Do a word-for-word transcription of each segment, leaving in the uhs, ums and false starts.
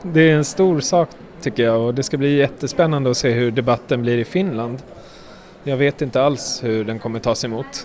det är en stor sak tycker jag, och det ska bli jättespännande att se hur debatten blir i Finland. Jag vet inte alls hur den kommer tas emot.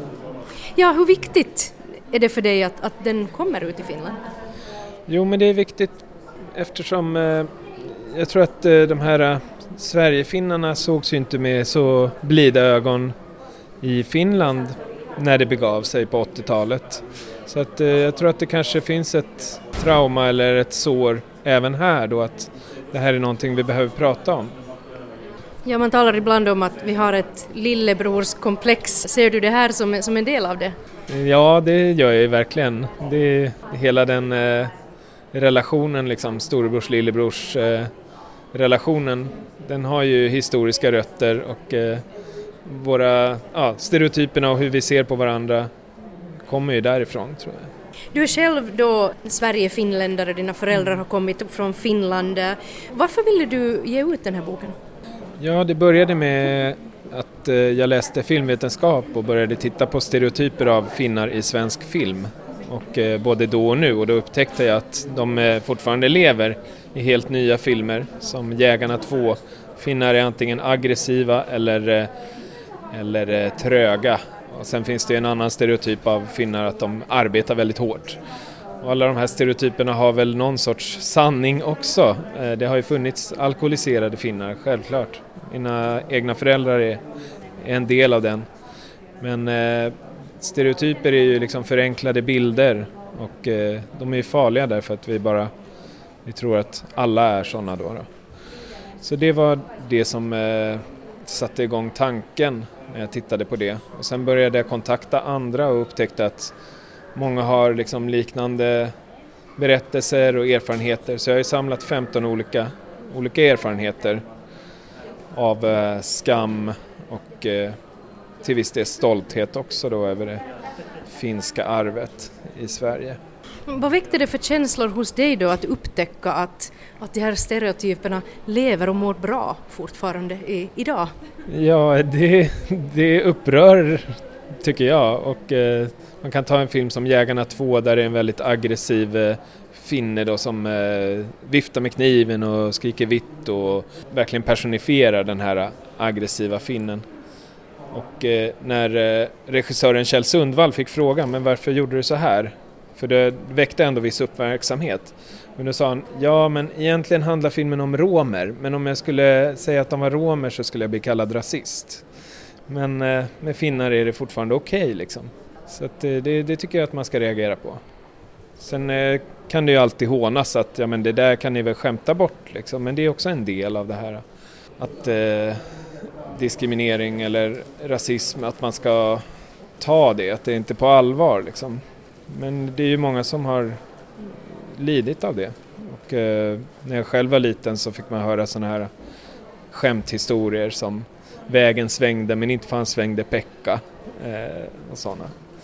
Ja, hur viktigt är det för dig att, att den kommer ut i Finland? Jo, men det är viktigt eftersom eh, jag tror att eh, de här eh, Sverigefinnarna sågs ju inte med så blida ögon i Finland när det begav sig på åttiotalet. Så att, eh, jag tror att det kanske finns ett trauma eller ett sår även här då, att det här är någonting vi behöver prata om. Ja, man talar ibland om att vi har ett lillebrorskomplex. Ser du det här som, som en del av det? Ja, det gör jag ju verkligen. Det är hela den eh, relationen, liksom storebrors, lillebrors eh, relationen, den har ju historiska rötter och eh, våra ja, stereotyperna och hur vi ser på varandra kommer ju därifrån, tror jag. Du är själv då Sverige-finländare, dina föräldrar har kommit upp från Finland. Varför ville du ge ut den här boken? Ja, det började med att eh, jag läste filmvetenskap och började titta på stereotyper av finnar i svensk film. Och eh, både då och nu, och då upptäckte jag att de eh, fortfarande lever i helt nya filmer som Jägarna två. Finnar är antingen aggressiva eller, eh, eller eh, tröga. Och sen finns det en annan stereotyp av finnar, att de arbetar väldigt hårt. Och alla de här stereotyperna har väl någon sorts sanning också. Eh, det har ju funnits alkoholiserade finnar, självklart. Mina egna föräldrar är en del av den. Men eh, stereotyper är ju liksom förenklade bilder, och eh, de är ju farliga därför att vi bara vi tror att alla är sådana då, då. Så det var det som eh, satte igång tanken när jag tittade på det. Och sen började jag kontakta andra och upptäckte att många har liksom liknande berättelser och erfarenheter. Så jag har ju samlat femton olika, olika erfarenheter av eh, skam och eh, till viss del stolthet också då över det finska arvet i Sverige. Vad väckte det för känslor hos dig då att upptäcka att, att de här stereotyperna lever och mår bra fortfarande i, idag? Ja, det, det upprör tycker jag, och eh, man kan ta en film som Jägarna två där det är en väldigt aggressiv eh, finne då som eh, viftar med kniven och skriker vitt och verkligen personifierar den här aggressiva finnen. Och eh, när eh, regissören Kjell Sundvall fick frågan, men varför gjorde du så här? För det väckte ändå viss uppmärksamhet. Men då sa han, ja men egentligen handlar filmen om romer. Men om jag skulle säga att de var romer så skulle jag bli kallad rasist. Men eh, med finnar är det fortfarande okej okay, liksom. Så att, eh, det, det tycker jag att man ska reagera på. Sen eh, kan det ju alltid hånas att ja, men det där kan ni väl skämta bort. Liksom. Men det är också en del av det här. Att eh, diskriminering eller rasism, att man ska ta det. Att det är inte på allvar liksom. Men det är ju många som har lidit av det. Och eh, när jag själv var liten så fick man höra såna här skämthistorier som vägen svängde men inte fanns svängde Pekka eh, och sådana.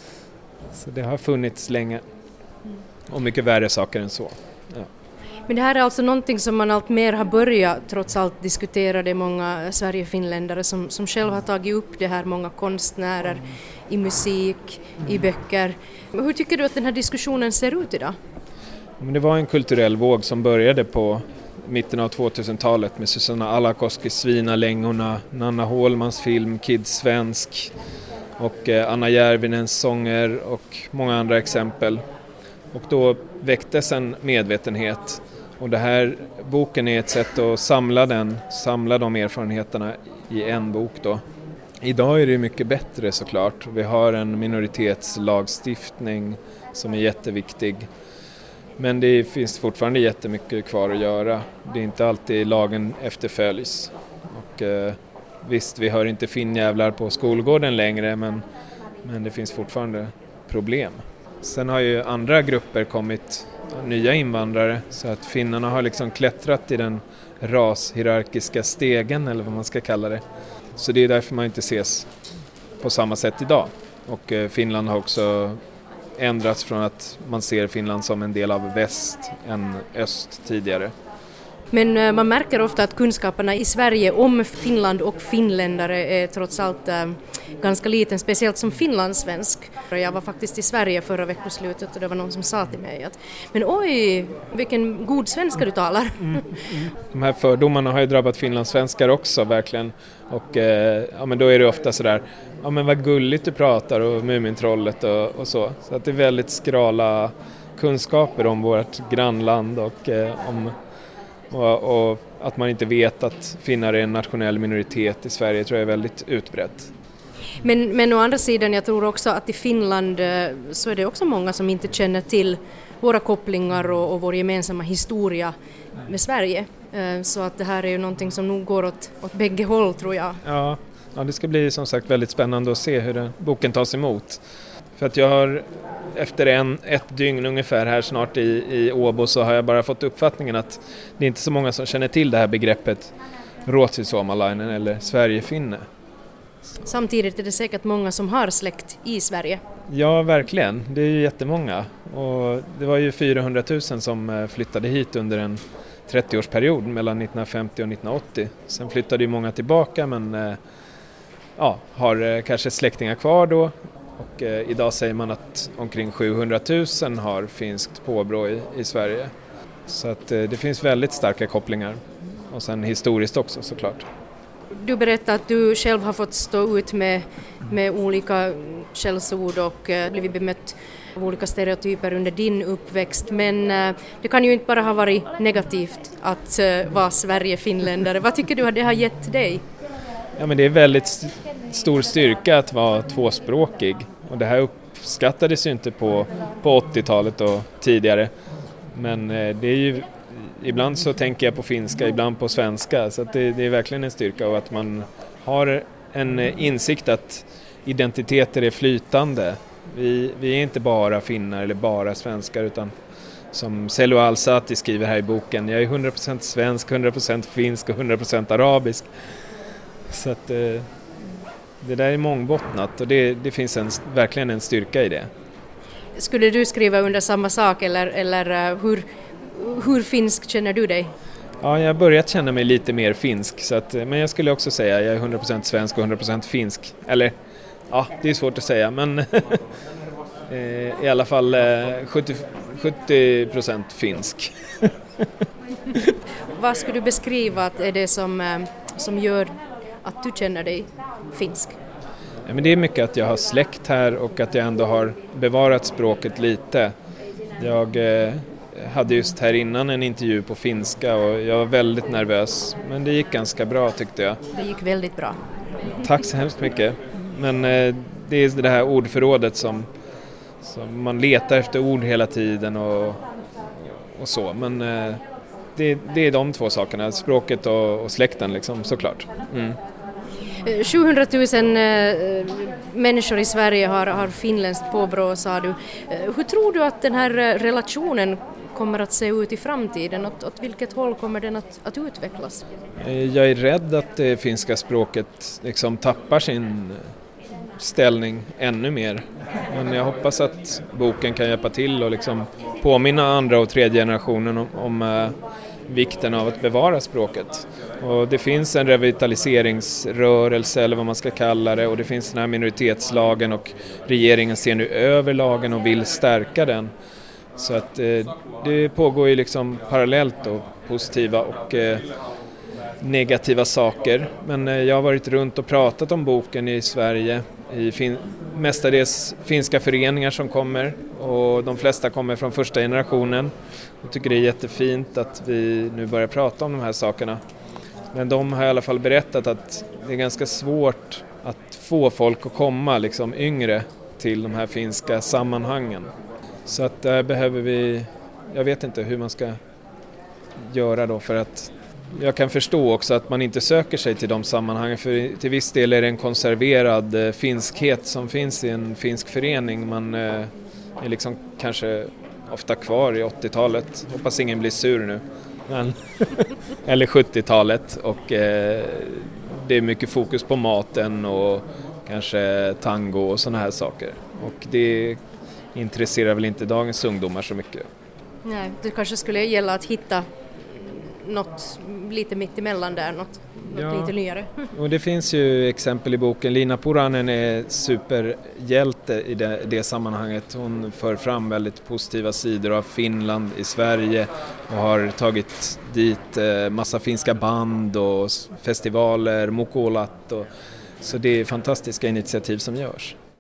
Så det har funnits länge. Och mycket värre saker än så. Ja. Men det här är alltså någonting som man allt mer har börjat trots allt diskutera. Det är många Sverige-finländare som, som själv har tagit upp det här, många konstnärer i musik, i böcker. Hur tycker du att den här diskussionen ser ut idag? Men det var en kulturell våg som började på mitten av tvåtusentalet med Susanna Alakoskis Svinalängorna, Nanna Hålmans film Kids Svensk och eh, Anna Järvinens sånger och många andra exempel. Och då väcktes en medvetenhet, och det här boken är ett sätt att samla den, samla de erfarenheterna i en bok då. Idag är det mycket bättre såklart. Vi har en minoritetslagstiftning som är jätteviktig. Men det finns fortfarande jättemycket kvar att göra. Det är inte alltid lagen efterföljs. Och eh, visst, vi hör inte finnjävlar på skolgården längre, men, men det finns fortfarande problem. Sen har ju andra grupper kommit, nya invandrare, så att finnarna har liksom klättrat i den rashierarkiska stegen eller vad man ska kalla det. Så det är därför man inte ses på samma sätt idag. Och eh, Finland har också ändrats från att man ser Finland som en del av väst än öst tidigare. Men äh, man märker ofta att kunskaperna i Sverige om Finland och finländare är trots allt äh, ganska liten, speciellt som finlandssvensk. Jag var faktiskt i Sverige förra veckoslutet och det var någon som sa till mig att men oj, vilken god svenska du talar. Mm, mm. De här fördomarna har ju drabbat finlandssvenskar också verkligen. Och eh, ja, men då är det ofta sådär, ja men vad gulligt du pratar och Mumintrollet och, och så. Så att det är väldigt skrala kunskaper om vårt grannland och eh, om och, och att man inte vet att finnar är en nationell minoritet i Sverige tror jag är väldigt utbrett. Men, men å andra sidan, jag tror också att i Finland så är det också många som inte känner till våra kopplingar och, och vår gemensamma historia med Sverige. Så att det här är ju någonting som nog går åt, åt bägge håll tror jag. Ja, ja, det ska bli som sagt väldigt spännande att se hur den, boken tas emot. För att jag har efter en, ett dygn ungefär här snart i, i Åbo så har jag bara fått uppfattningen att det är inte så många som känner till det här begreppet Ruotsi-suomalainen eller Sverigefinne. Samtidigt är det säkert många som har släkt i Sverige. Ja, verkligen. Det är ju jättemånga. Och det var ju fyrahundratusen som flyttade hit under en trettioårsperiod mellan nittonhundrafemtio och nittonhundraåttio. Sen flyttade ju många tillbaka men ja, har kanske släktingar kvar då. Och eh, idag säger man att omkring sjuhundratusen har finskt påbrå i, i Sverige. Så att eh, det finns väldigt starka kopplingar. Och sen historiskt också såklart. Du berättade att du själv har fått stå ut med, med olika skällsord och eh, blivit bemött av olika stereotyper under din uppväxt. Men eh, det kan ju inte bara ha varit negativt att eh, vara Sverige-finländare. Vad tycker du att det har gett dig? Ja, men det är väldigt st- stor styrka att vara tvåspråkig. Och det här uppskattades ju inte på, på åttiotalet och tidigare. Men eh, det är ju, ibland så tänker jag på finska, ibland på svenska. Så att det, det är verkligen en styrka och att man har en insikt att identiteter är flytande. Vi, vi är inte bara finnar eller bara svenskar utan som Selo Alsati skriver här i boken, jag är hundra procent svensk, hundra procent finsk och hundra procent arabisk. Så att eh, det där är mångbottnat och det, det finns en, verkligen en styrka i det. Skulle du skriva under samma sak eller, eller hur, hur finsk känner du dig? Ja, jag har börjat känna mig lite mer finsk. Så att, men jag skulle också säga att jag är hundra procent svensk och hundra procent finsk. Eller, ja, det är svårt att säga. Men i alla fall sjuttio procent finsk. Vad skulle du beskriva att är det som, som gör att du känner dig finsk? Ja, men det är mycket att jag har släkt här och att jag ändå har bevarat språket lite. Jag eh, hade just här innan en intervju på finska och jag var väldigt nervös. Men det gick ganska bra tyckte jag. Det gick väldigt bra. Tack så hemskt mycket. Men eh, det är det här ordförrådet som, som man letar efter ord hela tiden och, och så. Men eh, det, det är de två sakerna, språket och, och släkten liksom, såklart. Mm. sjuhundratusen äh, människor i Sverige har, har finländskt påbrå, sa du. Hur tror du att den här relationen kommer att se ut i framtiden? Åt, åt vilket håll kommer den att, att utvecklas? Jag är rädd att det finska språket liksom tappar sin ställning ännu mer. Men jag hoppas att boken kan hjälpa till och liksom påminna andra och tredje generationen om, om äh, vikten av att bevara språket. Och det finns en revitaliseringsrörelse eller vad man ska kalla det och det finns den här minoritetslagen och regeringen ser nu över lagen och vill stärka den. Så att eh, det pågår ju liksom parallellt då, positiva och eh, negativa saker. Men eh, jag har varit runt och pratat om boken i Sverige i fin- mestadels finska föreningar som kommer och de flesta kommer från första generationen. Jag tycker det är jättefint att vi nu börjar prata om de här sakerna. Men de har i alla fall berättat att det är ganska svårt att få folk att komma liksom yngre till de här finska sammanhangen. Så att där behöver vi, jag vet inte hur man ska göra då för att jag kan förstå också att man inte söker sig till de sammanhangen för till viss del är det en konserverad eh, finskhet som finns i en finsk förening. Man eh, är liksom kanske ofta kvar i åttiotalet, hoppas ingen blir sur nu. Men eller sjuttiotalet och eh, det är mycket fokus på maten och kanske tango och såna här saker. Och det intresserar väl inte dagens ungdomar så mycket. Nej, det kanske skulle gälla att hitta något lite mitt emellan där, något, något Ja. lite nyare. Och det finns ju exempel i boken. Lina Puranen är superhjälte i det, det sammanhanget. Hon för fram väldigt positiva sidor av Finland i Sverige och har tagit dit eh, massa finska band och festivaler, Mukolat och så det är fantastiska initiativ som görs.